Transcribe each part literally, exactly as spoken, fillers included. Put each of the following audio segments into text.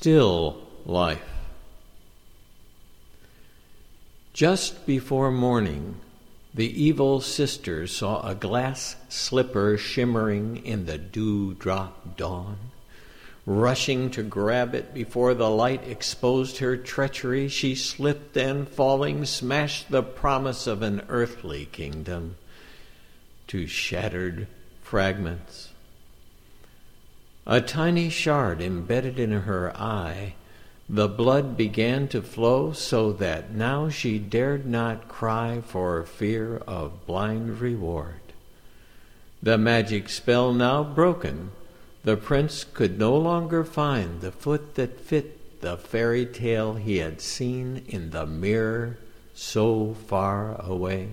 Still life. Just before morning, the evil sister saw a glass slipper shimmering in the dewdrop dawn. Rushing to grab it before the light exposed her treachery, she slipped and, falling, smashed the promise of an earthly kingdom to shattered fragments. A tiny shard embedded in her eye, the blood began to flow so that now she dared not cry for fear of blind reward. The magic spell now broken, the prince could no longer find the foot that fit the fairy tale he had seen in the mirror so far away.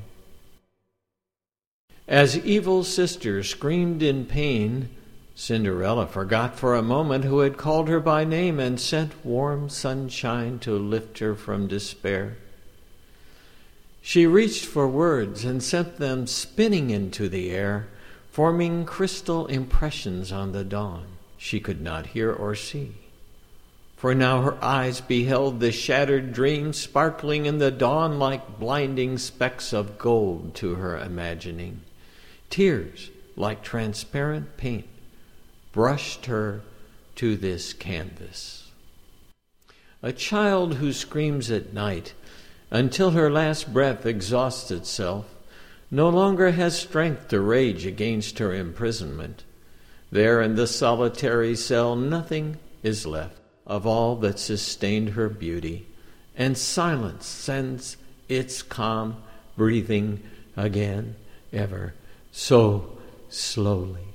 As evil sister screamed in pain, Cinderella forgot for a moment who had called her by name and sent warm sunshine to lift her from despair. She reached for words and sent them spinning into the air, forming crystal impressions on the dawn she could not hear or see. For now her eyes beheld the shattered dream sparkling in the dawn like blinding specks of gold to her imagining. Tears, like transparent paint, brushed her to this canvas. A child who screams at night until her last breath exhausts itself no longer has strength to rage against her imprisonment. There in the solitary cell nothing is left of all that sustained her beauty, and silence sends its calm breathing again, ever so slowly.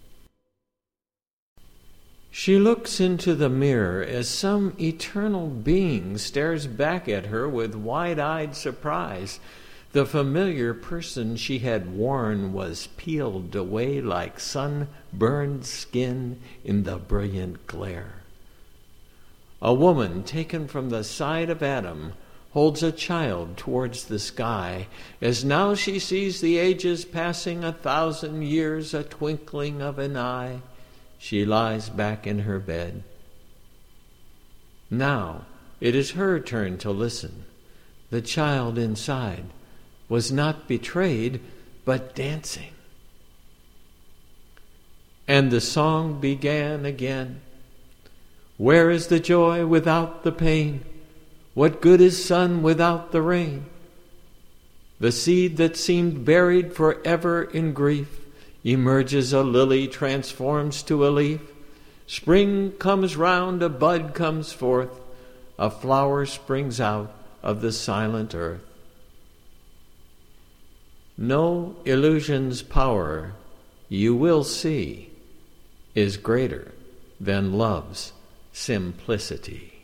She looks into the mirror as some eternal being stares back at her with wide-eyed surprise. The familiar person she had worn was peeled away like sun-burned skin in the brilliant glare. A woman taken from the side of Adam holds a child towards the sky, as now she sees the ages passing, a thousand years a twinkling of an eye. She lies back in her bed. Now it is her turn to listen. The child inside was not betrayed, but dancing. And the song began again. Where is the joy without the pain? What good is sun without the rain? The seed that seemed buried forever in grief emerges a lily, transforms to a leaf. Spring comes round, a bud comes forth, a flower springs out of the silent earth. No illusion's power, you will see, is greater than love's simplicity.